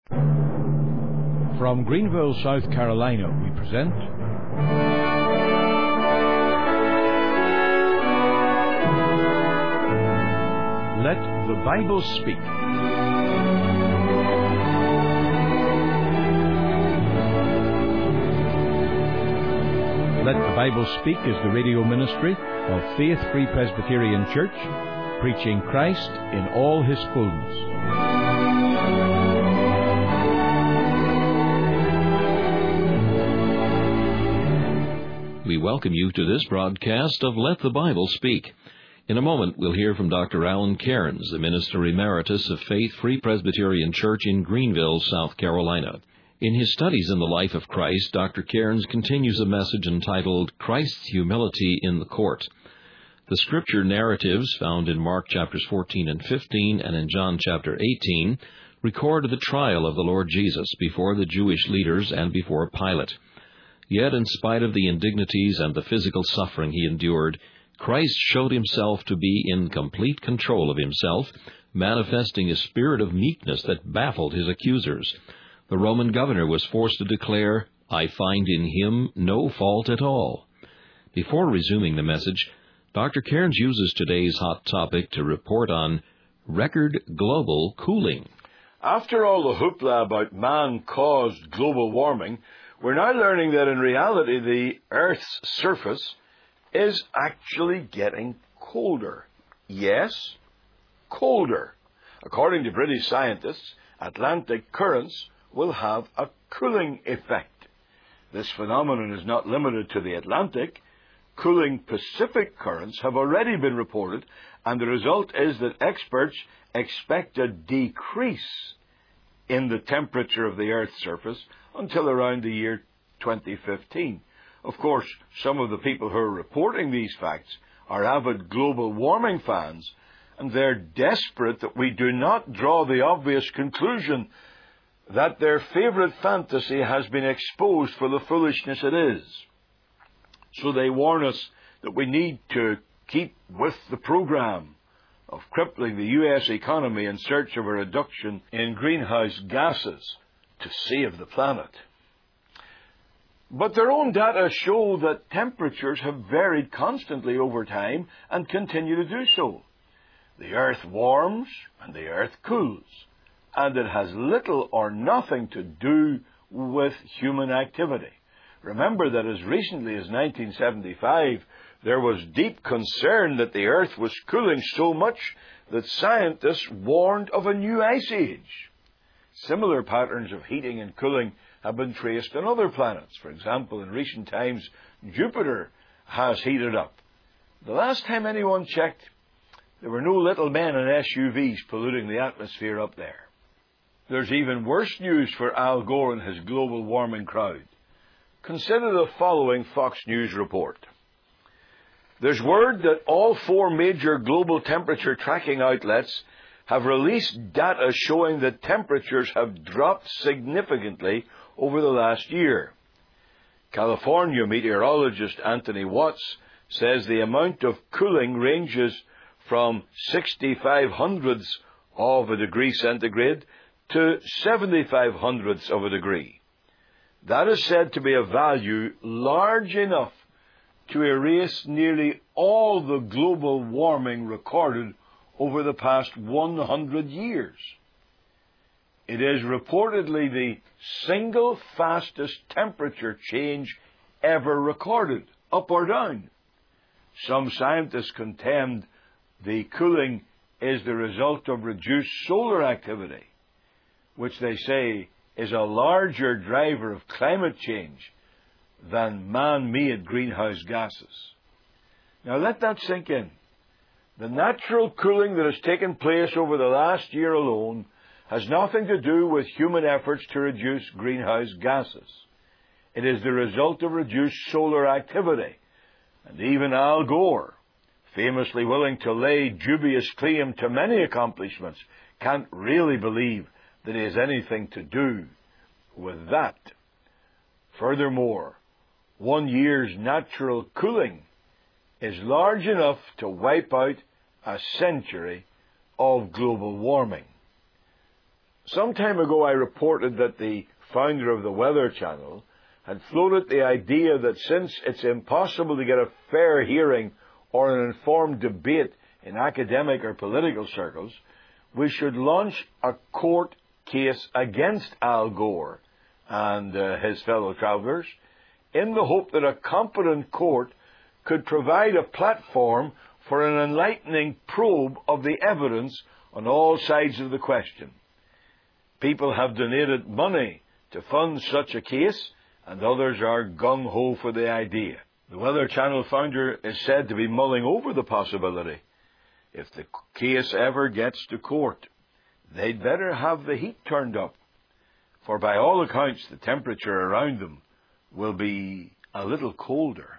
From Greenville, South Carolina, we present Let the Bible Speak. Let the Bible Speak is the radio ministry of Faith Free Presbyterian Church, preaching Christ in all His fullness. We welcome you to this broadcast of Let the Bible Speak. In a moment, we'll hear from Dr. Alan Cairns, the Minister Emeritus of Faith Free Presbyterian Church in Greenville, South Carolina. In his studies in the life of Christ, Dr. Cairns continues a message entitled Christ's Humility in the Court. The scripture narratives found in Mark chapters 14 and 15 and in John chapter 18 record the trial of the Lord Jesus before the Jewish leaders and before Pilate. Yet, in spite of the indignities and the physical suffering he endured, Christ showed himself to be in complete control of himself, manifesting a spirit of meekness that baffled his accusers. The Roman governor was forced to declare, "I find in him no fault at all." Before resuming the message, Dr. Cairns uses today's hot topic to report on record global cooling. After all the hoopla about man-caused global warming, we're now learning that in reality the Earth's surface is actually getting colder. Yes, colder. According to British scientists, Atlantic currents will have a cooling effect. This phenomenon is not limited to the Atlantic. Cooling Pacific currents have already been reported, and the result is that experts expect a decrease in the temperature of the Earth's surface until around the year 2015. Of course, some of the people who are reporting these facts are avid global warming fans, and they're desperate that we do not draw the obvious conclusion that their favourite fantasy has been exposed for the foolishness it is. So they warn us that we need to keep with the programme of crippling the U.S. economy in search of a reduction in greenhouse gases to save the planet. But their own data show that temperatures have varied constantly over time and continue to do so. The Earth warms and the Earth cools, and it has little or nothing to do with human activity. Remember that as recently as 1975, there was deep concern that the Earth was cooling so much that scientists warned of a new ice age. Similar patterns of heating and cooling have been traced on other planets. For example, in recent times, Jupiter has heated up. The last time anyone checked, there were no little men in SUVs polluting the atmosphere up there. There's even worse news for Al Gore and his global warming crowd. Consider the following Fox News report. There's word that all 4 major global temperature tracking outlets have released data showing that temperatures have dropped significantly over the last year. California meteorologist Anthony Watts says the amount of cooling ranges from 0.65 of a degree centigrade to 0.75 of a degree. That is said to be a value large enough to erase nearly all the global warming recorded over the past 100 years. It is reportedly the single fastest temperature change ever recorded, up or down. Some scientists contend the cooling is the result of reduced solar activity, which they say is a larger driver of climate change than man-made greenhouse gases. Now let that sink in. The natural cooling that has taken place over the last year alone has nothing to do with human efforts to reduce greenhouse gases. It is the result of reduced solar activity. And even Al Gore, famously willing to lay dubious claim to many accomplishments, can't really believe that he has anything to do with that. Furthermore, 1 year's natural cooling is large enough to wipe out a century of global warming. Some time ago I reported that the founder of the Weather Channel had floated the idea that since it's impossible to get a fair hearing or an informed debate in academic or political circles, we should launch a court case against Al Gore and his fellow travellers in the hope that a competent court could provide a platform for an enlightening probe of the evidence on all sides of the question. People have donated money to fund such a case, and others are gung-ho for the idea. The Weather Channel founder is said to be mulling over the possibility. If the case ever gets to court, they'd better have the heat turned up, for by all accounts the temperature around them will be a little colder.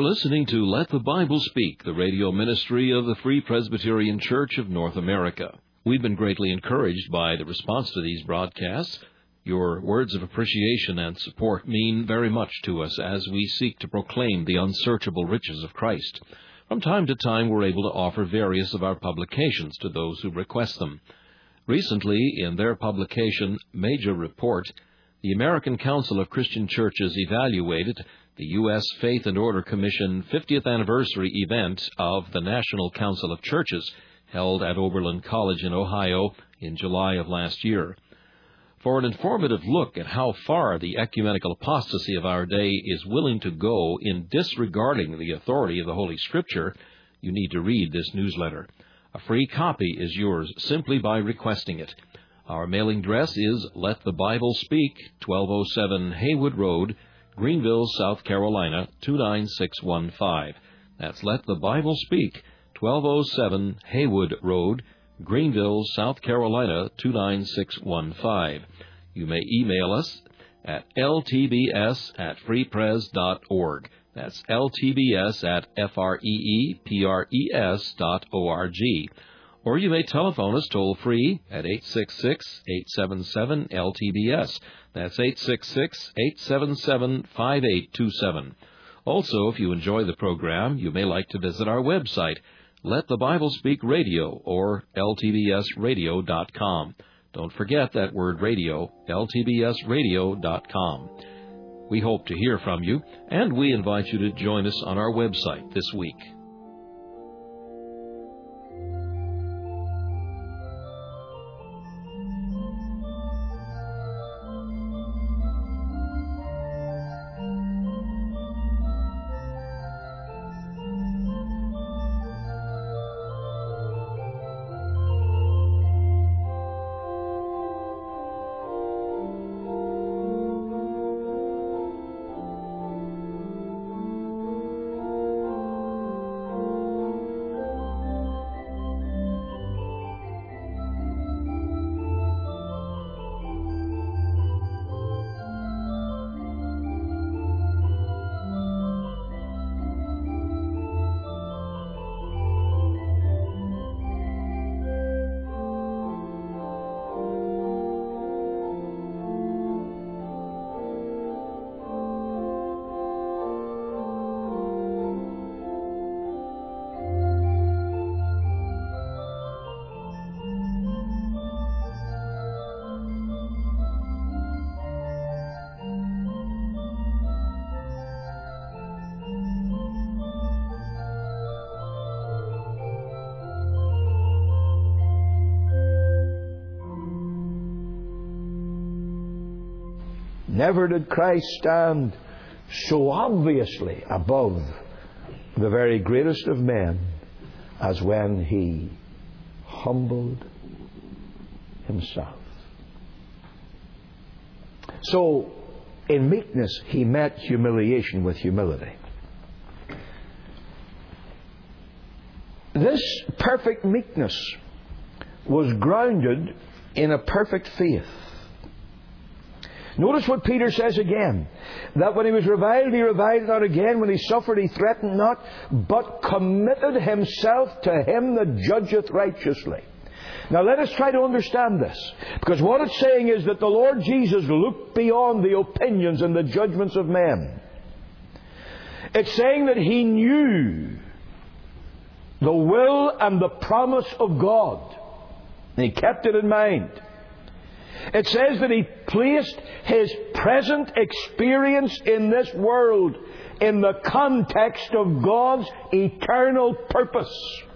listening to Let the Bible Speak, the radio ministry of the Free Presbyterian Church of North America. We've been greatly encouraged by the response to these broadcasts. Your words of appreciation and support mean very much to us as we seek to proclaim the unsearchable riches of Christ. From time to time, we're able to offer various of our publications to those who request them. Recently, in their publication, Major Report, the American Council of Christian Churches evaluated the U.S. Faith and Order Commission 50th anniversary event of the National Council of Churches, held at Oberlin College in Ohio in July of last year. For an informative look at how far the ecumenical apostasy of our day is willing to go in disregarding the authority of the Holy Scripture, you need to read this newsletter. A free copy is yours simply by requesting it. Our mailing address is Let the Bible Speak, 1207 Haywood Road, Greenville, South Carolina, 29615. That's Let the Bible Speak, 1207 Haywood Road, Greenville, South Carolina, 29615. You may email us at ltbs@freepres.org. That's ltbs@freepres.org. Or you may telephone us toll-free at 866-877-LTBS. That's 866-877-5827. Also, if you enjoy the program, you may like to visit our website, Let the Bible Speak Radio, or ltbsradio.com. Don't forget that word radio, ltbsradio.com. We hope to hear from you, and we invite you to join us on our website this week. Never did Christ stand so obviously above the very greatest of men as when he humbled himself. So, in meekness, he met humiliation with humility. This perfect meekness was grounded in a perfect faith. Notice what Peter says again, that when he was reviled, he reviled not again. When he suffered, he threatened not, but committed himself to him that judgeth righteously. Now let us try to understand this, because what it's saying is that the Lord Jesus looked beyond the opinions and the judgments of men. It's saying that he knew the will and the promise of God, and he kept it in mind. It says that he placed his present experience in this world in the context of God's eternal purpose.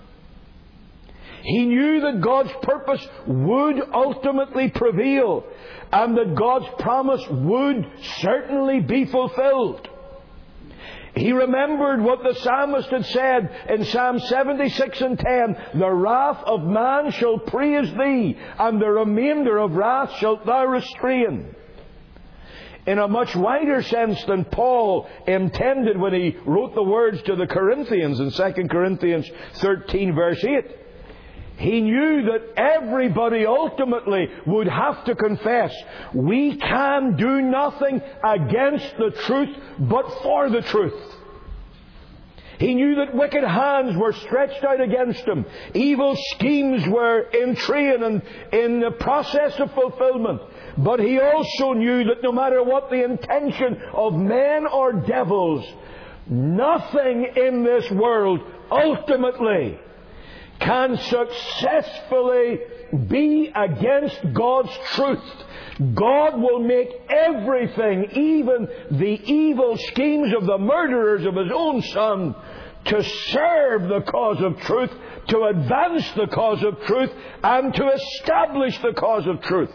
He knew that God's purpose would ultimately prevail and that God's promise would certainly be fulfilled. He remembered what the psalmist had said in Psalm 76 and 10, "The wrath of man shall praise thee, and the remainder of wrath shalt thou restrain." In a much wider sense than Paul intended when he wrote the words to the Corinthians in 2 Corinthians 13 verse 8, he knew that everybody ultimately would have to confess, we can do nothing against the truth but for the truth. He knew that wicked hands were stretched out against him. Evil schemes were in train and in the process of fulfillment. But he also knew that no matter what the intention of men or devils, nothing in this world ultimately can successfully be against God's truth. God will make everything, even the evil schemes of the murderers of His own Son, to serve the cause of truth, to advance the cause of truth, and to establish the cause of truth.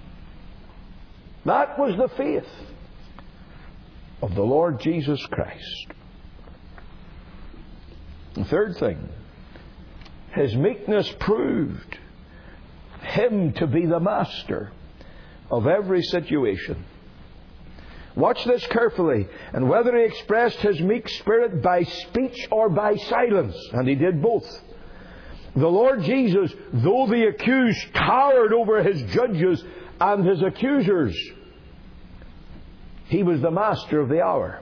That was the faith of the Lord Jesus Christ. The third thing, His meekness proved Him to be the master of every situation. Watch this carefully. And whether He expressed His meek spirit by speech or by silence, and He did both. The Lord Jesus, though the accused towered over His judges and His accusers, He was the master of the hour.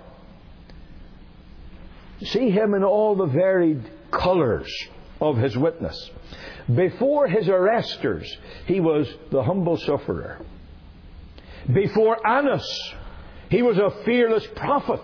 See Him in all the varied colours of His witness. Before His arresters, He was the humble sufferer. Before Annas, He was a fearless prophet.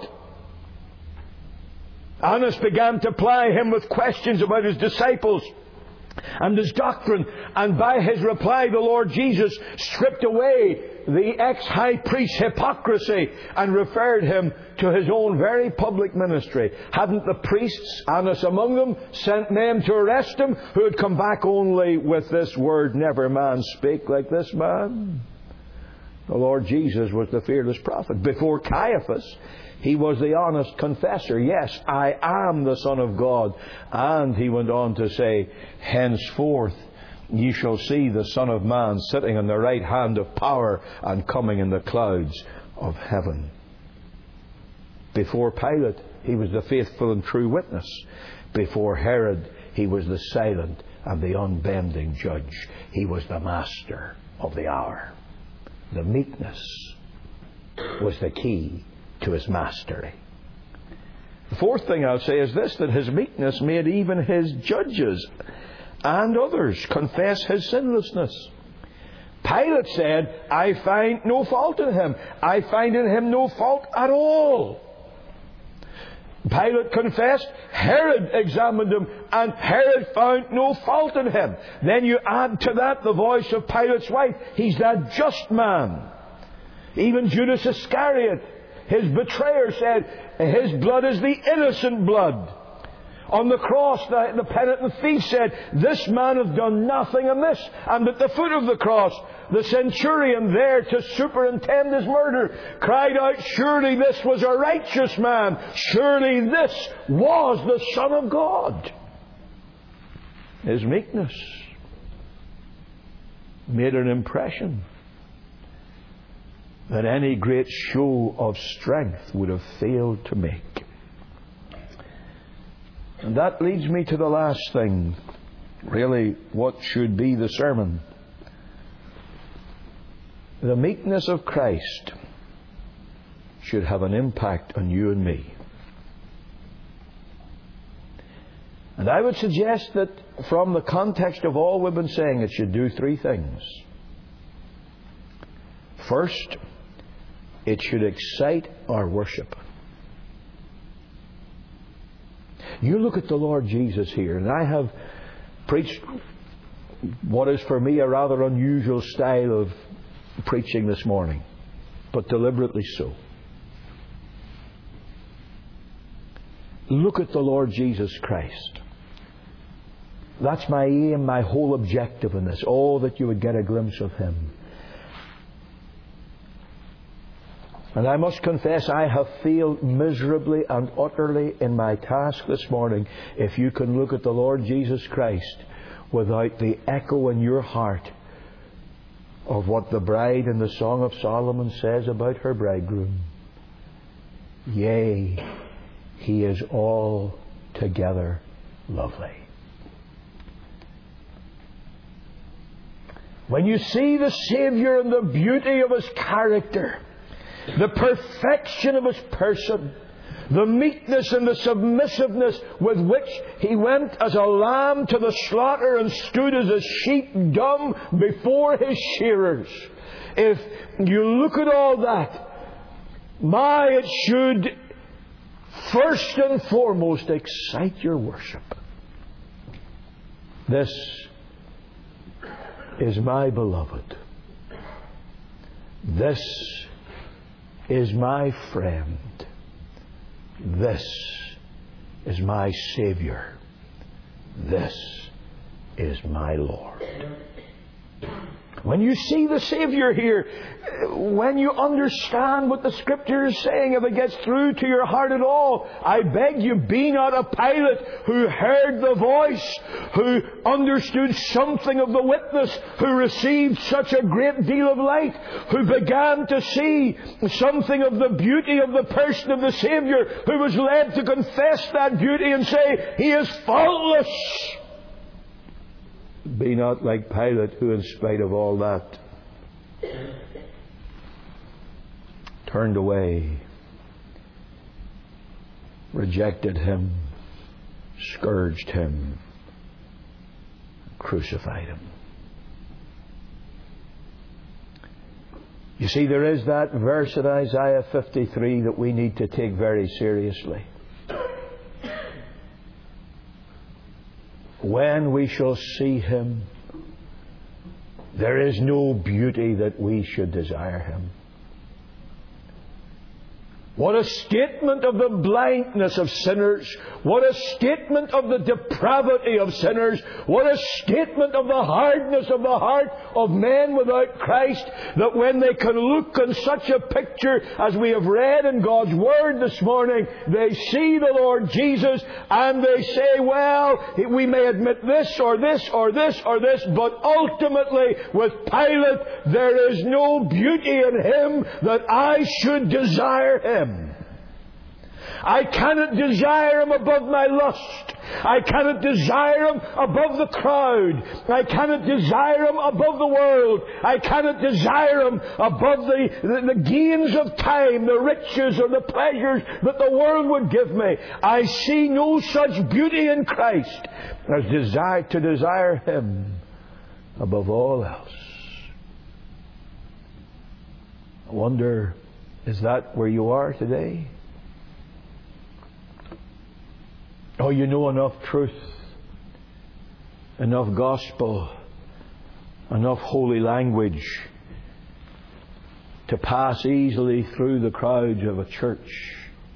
Annas began to ply Him with questions about His disciples and His doctrine, and by His reply the Lord Jesus stripped away the ex-high priest's hypocrisy and referred him to His own very public ministry. Hadn't the priests, Annas among them, sent men to arrest Him, who had come back only with this word, "Never man spake like this man"? The Lord Jesus was the fearless prophet. Before Caiaphas, He was the honest confessor. Yes, I am the Son of God. And He went on to say, henceforth ye shall see the Son of Man sitting on the right hand of power and coming in the clouds of heaven. Before Pilate, He was the faithful and true witness. Before Herod, He was the silent and the unbending judge. He was the master of the hour. The meekness was the key to His mastery. The fourth thing I'll say is this, that His meekness made even His judges and others confess His sinlessness. Pilate said, I find no fault in Him. I find in Him no fault at all. Pilate confessed, Herod examined Him, and Herod found no fault in Him. Then you add to that the voice of Pilate's wife. He's that just man. Even Judas Iscariot, his betrayer, said, His blood is the innocent blood. On the cross, the penitent thief said, This man hath done nothing amiss. And at the foot of the cross, the centurion there to superintend his murder cried out, Surely this was a righteous man. Surely this was the Son of God. His meekness made an impression that any great show of strength would have failed to make. And that leads me to the last thing, really what should be the sermon. The meekness of Christ should have an impact on you and me. And I would suggest that from the context of all we've been saying, it should do three things. First, it should excite our worship. You look at the Lord Jesus here, and I have preached what is for me a rather unusual style of preaching this morning, but deliberately so. Look at the Lord Jesus Christ. That's my aim, my whole objective in this. Oh, that you would get a glimpse of Him. And I must confess, I have failed miserably and utterly in my task this morning. If you can look at the Lord Jesus Christ without the echo in your heart of what the bride in the Song of Solomon says about her bridegroom. Yea, He is altogether lovely. When you see the Saviour and the beauty of His character, the perfection of His person, the meekness and the submissiveness with which He went as a lamb to the slaughter and stood as a sheep dumb before His shearers. If you look at all that, it should first and foremost excite your worship. This is my beloved. This is my friend. This is my Savior. This is my Lord. When you see the Savior here, when you understand what the Scripture is saying, if it gets through to your heart at all, I beg you, be not a Pilate who heard the voice, who understood something of the witness, who received such a great deal of light, who began to see something of the beauty of the person of the Savior, who was led to confess that beauty and say, He is faultless. Be not like Pilate, who in spite of all that turned away, rejected Him, scourged Him, crucified Him. You see, there is that verse in Isaiah 53 that we need to take very seriously. When we shall see Him, there is no beauty that we should desire Him. What a statement of the blindness of sinners. What a statement of the depravity of sinners. What a statement of the hardness of the heart of men without Christ, that when they can look on such a picture as we have read in God's Word this morning, they see the Lord Jesus and they say, well, we may admit this or this or this or this, but ultimately with Pilate there is no beauty in Him that I should desire Him. I cannot desire Him above my lust. I cannot desire Him above the crowd. I cannot desire Him above the world. I cannot desire Him above the gains of time, the riches or the pleasures that the world would give me. I see no such beauty in Christ as to desire Him above all else. I wonder, is that where you are today? Oh, you know enough truth, enough gospel, enough holy language to pass easily through the crowds of a church.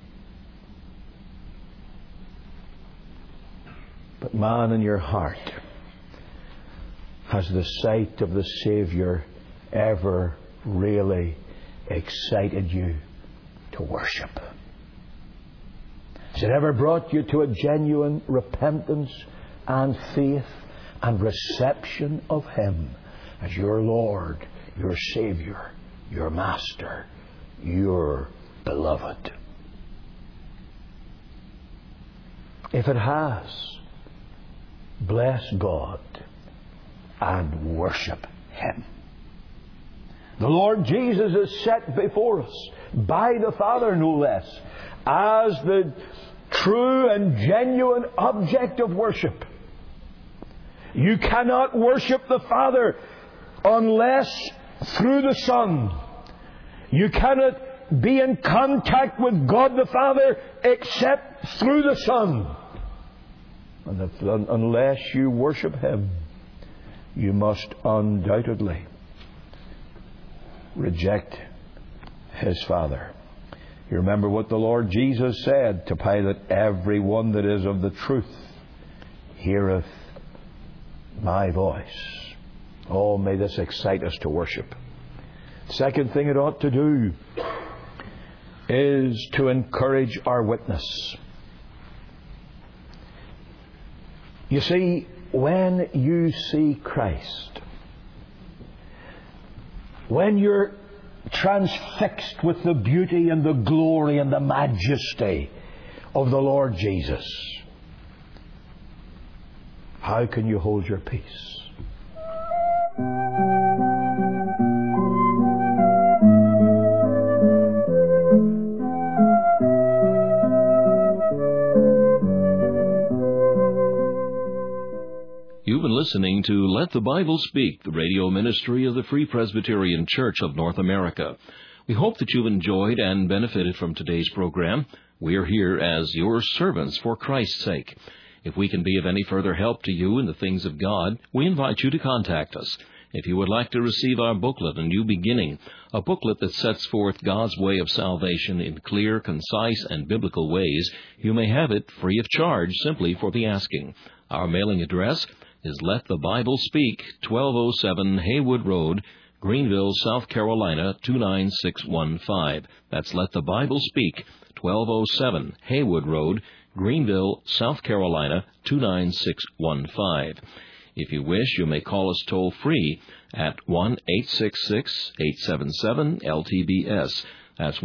But man, in your heart, has the sight of the Saviour ever really excited you to worship? Has it ever brought you to a genuine repentance and faith and reception of Him as your Lord, your Saviour, your Master, your beloved? If it has, bless God and worship Him. The Lord Jesus is set before us by the Father, no less, as the true and genuine object of worship. You cannot worship the Father unless through the Son. You cannot be in contact with God the Father except through the Son. And unless you worship Him, you must undoubtedly reject His Father. You remember what the Lord Jesus said to Pilate, every one that is of the truth heareth my voice. Oh, may this excite us to worship. Second thing it ought to do is to encourage our witness. You see, when you see Christ, when you're transfixed with the beauty and the glory and the majesty of the Lord Jesus, how can you hold your peace? listening to Let the Bible Speak, the radio ministry of the Free Presbyterian Church of North America. We hope that you've enjoyed and benefited from today's program. We are here as your servants for Christ's sake. If we can be of any further help to you in the things of God, we invite you to contact us. If you would like to receive our booklet, A New Beginning, a booklet that sets forth God's way of salvation in clear, concise, and biblical ways, you may have it free of charge simply for the asking. Our mailing address is Let the Bible Speak, 1207 Haywood Road, Greenville, South Carolina, 29615. That's Let the Bible Speak, 1207 Haywood Road, Greenville, South Carolina, 29615. If you wish, you may call us toll-free at 1-866-877-LTBS. That's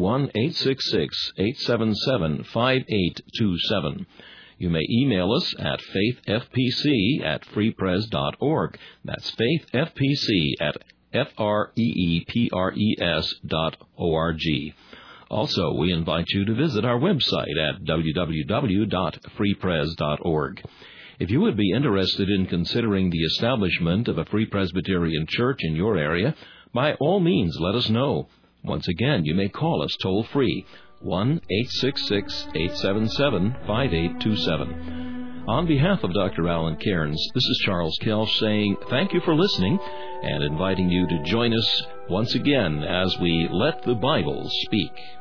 1-866-877-5827. You may email us at faithfpc@freepres.org. That's faithfpc@freepres.org. Also, we invite you to visit our website at www.freepres.org. If you would be interested in considering the establishment of a Free Presbyterian Church in your area, by all means let us know. Once again, you may call us toll-free, 1-866-877-5827. On behalf of Dr. Alan Cairns, this is Charles Kelch saying thank you for listening and inviting you to join us once again as we let the Bible speak.